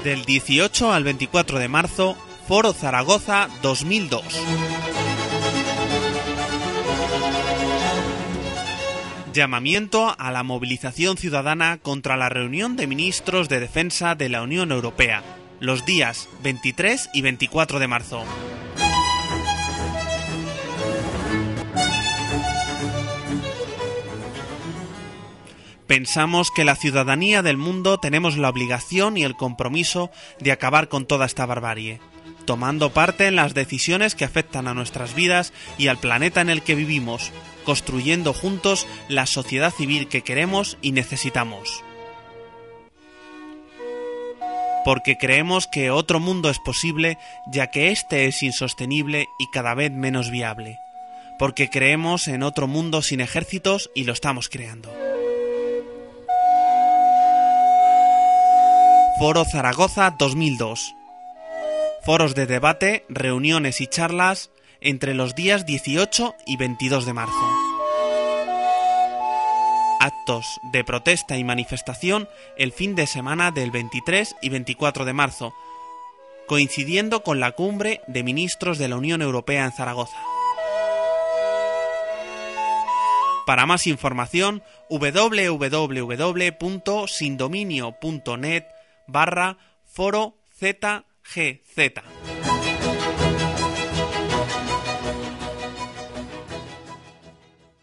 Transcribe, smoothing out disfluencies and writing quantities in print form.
Del 18 al 24 de marzo, Foro Zaragoza 2002. Llamamiento a la movilización ciudadana contra la reunión de ministros de defensa de la Unión Europea, los días 23 y 24 de marzo. Pensamos que la ciudadanía del mundo tenemos la obligación y el compromiso de acabar con toda esta barbarie, tomando parte en las decisiones que afectan a nuestras vidas y al planeta en el que vivimos, construyendo juntos la sociedad civil que queremos y necesitamos. Porque creemos que otro mundo es posible, ya que este es insostenible y cada vez menos viable. Porque creemos en otro mundo sin ejércitos y lo estamos creando. Foro Zaragoza 2002. Foros de debate, reuniones y charlas entre los días 18 y 22 de marzo. Actos de protesta y manifestación el fin de semana del 23 y 24 de marzo, coincidiendo con la cumbre de ministros de la Unión Europea en Zaragoza. Para más información, www.sindominio.net/foro ZGZ.